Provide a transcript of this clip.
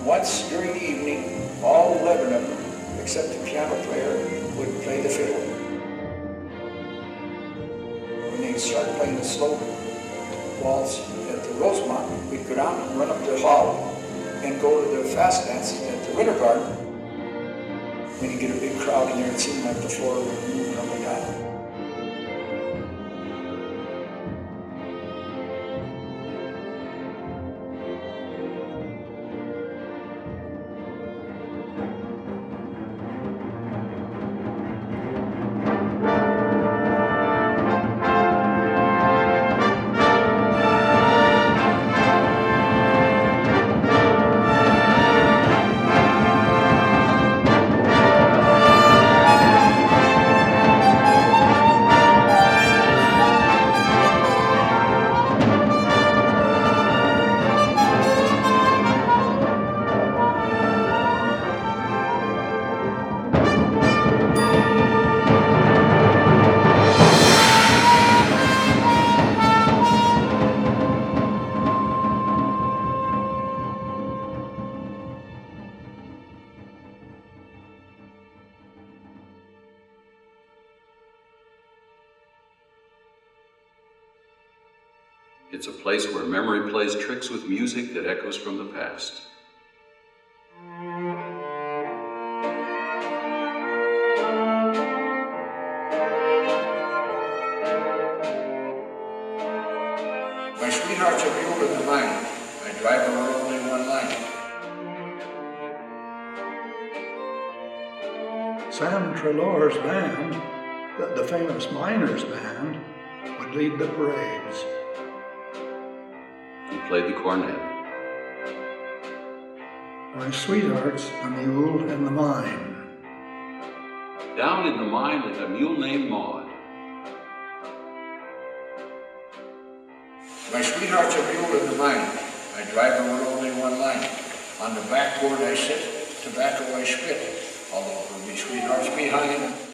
Once during the evening, all 11 of them, except the piano player, would play the fiddle. When they'd start playing the slow waltz at the Rosemont, we'd go down and run up to the hall and go to the fast dance at the Winter Garden. When you get a big crowd in there, it seemed like the floor would move up and down. It's a place where memory plays tricks with music that echoes from the past. My sweetheart's a mule in the mine. I drive her only one line. Sam Treloar's band, the famous Miners Band, would lead the parades. He played the cornet. My sweetheart's a mule in the mine. Down in the mine lived a mule named Maud. My sweetheart's a mule in the mine. I drive her with only one line. On the backboard I sit, tobacco I spit, although her sweetheart's behind.